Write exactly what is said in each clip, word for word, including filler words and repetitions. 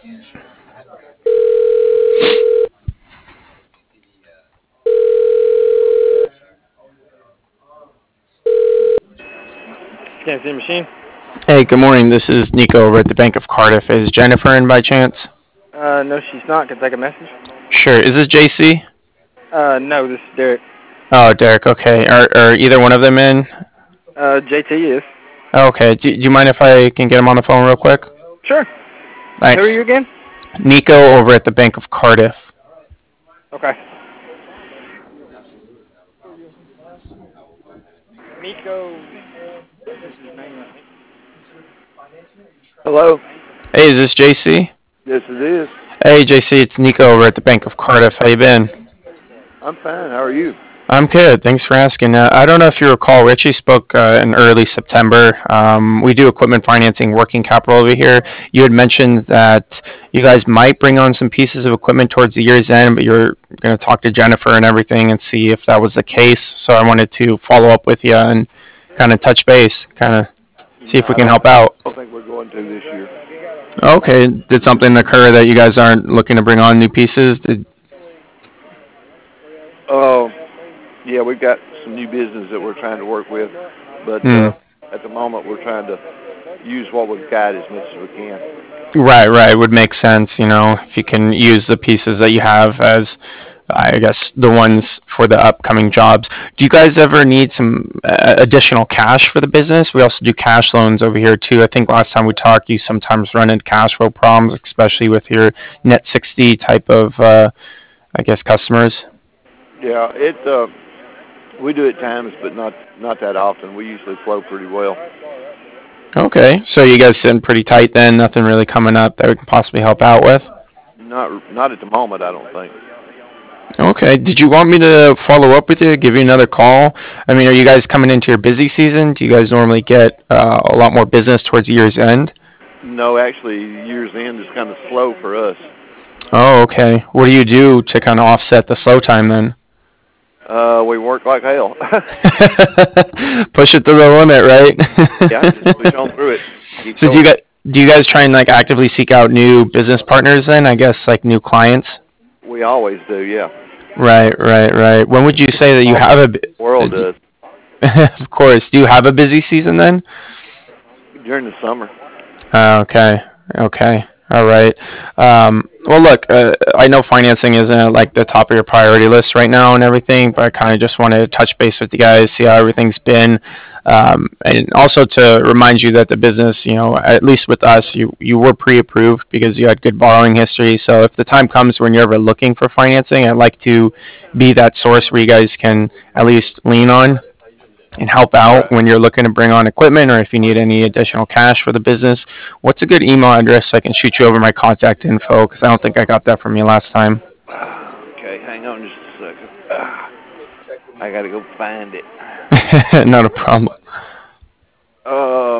C N C machine? Hey, good morning. This is Nico over at the Bank of Cardiff. Is Jennifer in by chance? Uh, no, she's not. Can I take a message? Sure. Is this J C? Uh, no, this is Derek. Oh, Derek. Okay. Are, are either one of them in? Uh, J T is. Okay. Do, do you mind if I can get him on the phone real quick? Sure. Thanks. Who are you again? Nico over at the Bank of Cardiff. Okay. Nico. Hello. Hey, is this J C? Yes, it is. Hey, J C. It's Nico over at the Bank of Cardiff. How you been? I'm fine. How are you? I'm good. Thanks for asking. Uh, I don't know if you recall, Richie spoke uh, in early September. Um, we do equipment financing, working capital over here. You had mentioned that you guys might bring on some pieces of equipment towards the year's end, but you're going to talk to Jennifer and everything and see if that was the case. So I wanted to follow up with you and kind of touch base, kind of see if we can help out. I don't think we're going to this year. Okay. Did something occur that you guys aren't looking to bring on new pieces? Did... Oh, uh, yeah, we've got some new business that we're trying to work with, but mm. uh, at the moment we're trying to use what we've got as much as we can. Right, right. It would make sense, you know, if you can use the pieces that you have as, I guess, the ones for the upcoming jobs. Do you guys ever need some uh, additional cash for the business? We also do cash loans over here, too. I think last time we talked, you sometimes run into cash flow problems, especially with your net sixty type of, uh, I guess, customers. Yeah, it. Uh, we do at times, but not not that often. We usually flow pretty well. Okay, so you guys sitting pretty tight then? Nothing really coming up that we can possibly help out with? Not not at the moment, I don't think. Okay. Did you want me to follow up with you, give you another call? I mean, are you guys coming into your busy season? Do you guys normally get uh, a lot more business towards year's end? No, actually, year's end is kind of slow for us. Oh, okay. What do you do to kind of offset the slow time then? Uh, we work like hell. Push it to the limit, right? Yeah, just push on through it. Keep so going. do you guys, do you guys try and like actively seek out new business partners then? I guess like new clients? We always do, yeah. Right, right, right. When would you say that you have a... The world does. Of course. Do you have a busy season then? During the summer. Uh, okay, okay. All right. Um, well, look, uh, I know financing isn't at, like the top of your priority list right now and everything, but I kind of just wanted to touch base with you guys, see how everything's been, um, and also to remind you that the business, you know, at least with us, you you were pre-approved because you had good borrowing history. So if the time comes when you're ever looking for financing, I'd like to be that source where you guys can at least lean on and help out when you're looking to bring on equipment or if you need any additional cash for the business. What's a good email address so I can shoot you over my contact info? Because I don't think I got that from you last time. Okay, hang on just a second. I got to go find it. Not a problem. Uh,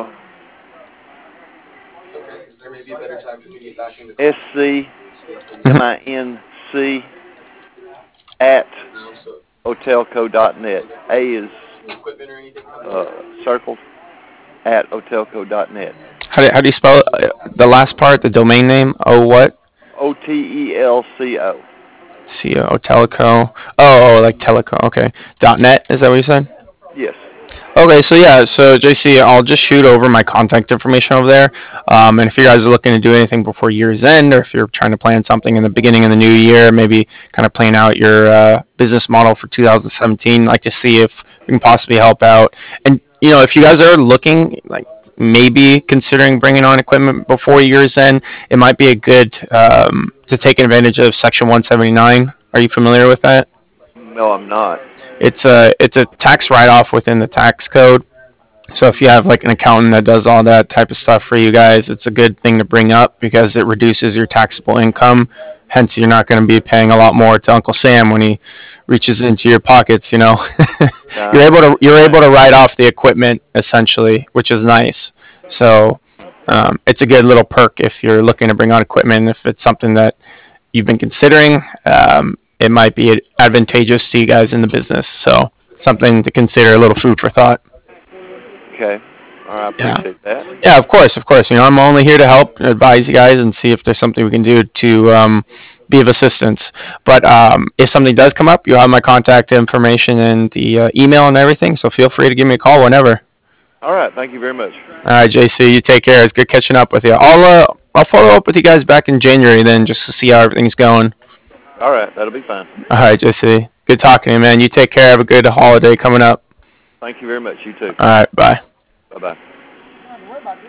S C M I N C at Otelco dot net. A is uh, circled at Otelco dot net. How do, how do you spell it? The last part, the domain name? Oh, what? O T E L C O. C O, Teleco. Oh, oh, like Teleco. Okay. Dot .net, is that what you said? Yes. Okay, so yeah, so J C, I'll just shoot over my contact information over there. Um, and if you guys are looking to do anything before year's end, or if you're trying to plan something in the beginning of the new year, maybe kind of plan out your uh, business model for two thousand seventeen, I'd like to see if we can possibly help out. And, you know, if you guys are looking, like, maybe considering bringing on equipment before year's end, it might be a good um, to take advantage of Section one seventy-nine. Are you familiar with that? No, I'm not. It's a it's a tax write-off within the tax code. So if you have like an accountant that does all that type of stuff for you guys, it's a good thing to bring up because it reduces your taxable income. Hence, you're not going to be paying a lot more to Uncle Sam when he reaches into your pockets. You know, you're able to you're able to write off the equipment essentially, which is nice. So um, it's a good little perk if you're looking to bring on equipment. If it's something that you've been considering, um, it might be advantageous to you guys in the business. So something to consider, a little food for thought. Okay. All right, I Yeah. appreciate that. Yeah, of course, of course. You know, I'm only here to help, advise you guys, and see if there's something we can do to um, be of assistance. But um, if something does come up, you have my contact information and the uh, email and everything. So feel free to give me a call whenever. All right, thank you very much. All right, J C, you take care. It's good catching up with you. I'll uh, I'll follow up with you guys back in January then, just to see how everything's going. All right, that'll be fine. All right, J C. Good talking to you, man. You take care. Have a good holiday coming up. Thank you very much. You too. All right, bye. Bye bye.